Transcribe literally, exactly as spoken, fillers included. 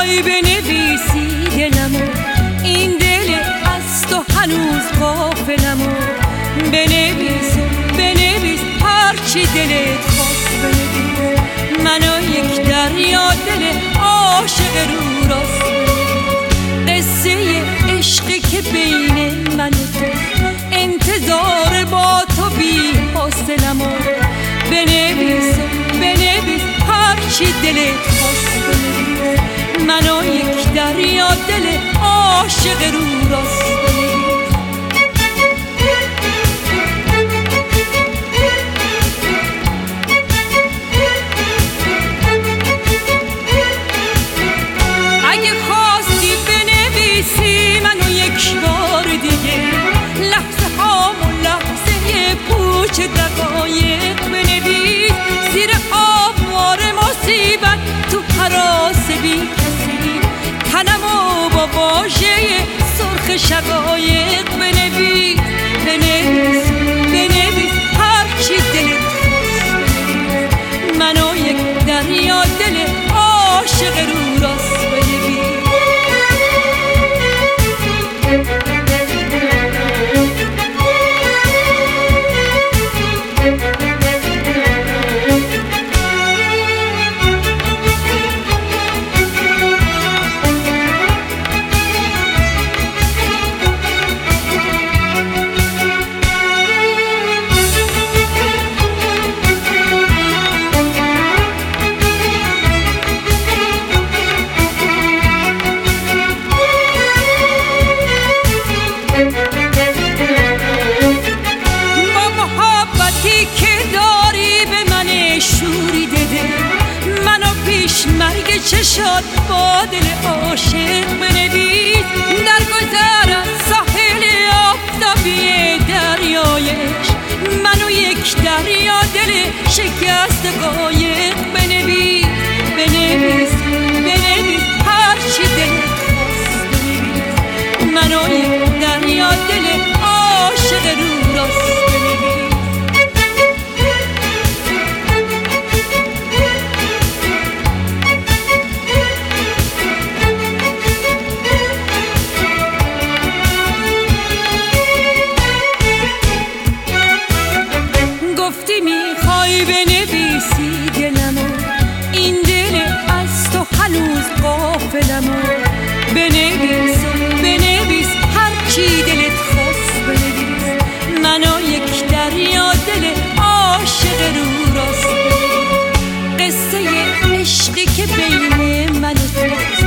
میخوای بنویسی دلمو، این دل از تو هنوز غافلمو، بنویس بنویس هرچی دلت خواست بنویس، منو یک دریا دل عاشق رو راست، قصه عشقی که بین من و تو، انتظار با تو بی حاصلمو، بنویس بنویس هرچی دلت خواست بنویس، منو یک دریا دل عاشق رو راست بنویس. اگه خواستی بنویسی منو یک بار دیگه، لحظه هام و لحظه پوچ دقایق بنویس، زیر آوار مصیبت تو هراس بی کسی، تنمو با واژه سرخ شقایق بنویس، بنویس بنویس هرچی دلت خواست بنویس، منو یک دریا دل عاشق رو راست بنویس. مرگ چشات با دل عاشق بنویس، در گذر از ساحل آفتابی دریایش، منو یک دریا دل شکست قایق بنویس، بنویس بنویس هرچی دلت خواست بنویس، منو یک دریا دل عاشق رو راست بنویس. گفتی میخوای بنویسی دلمو، این دل از تو هنوز غافلمو، بنویس بنویس هرچی دلت خواست بنویس، منو یک دریا دل عاشق رو راست بنویس، قصه عشقی که بین من و تو،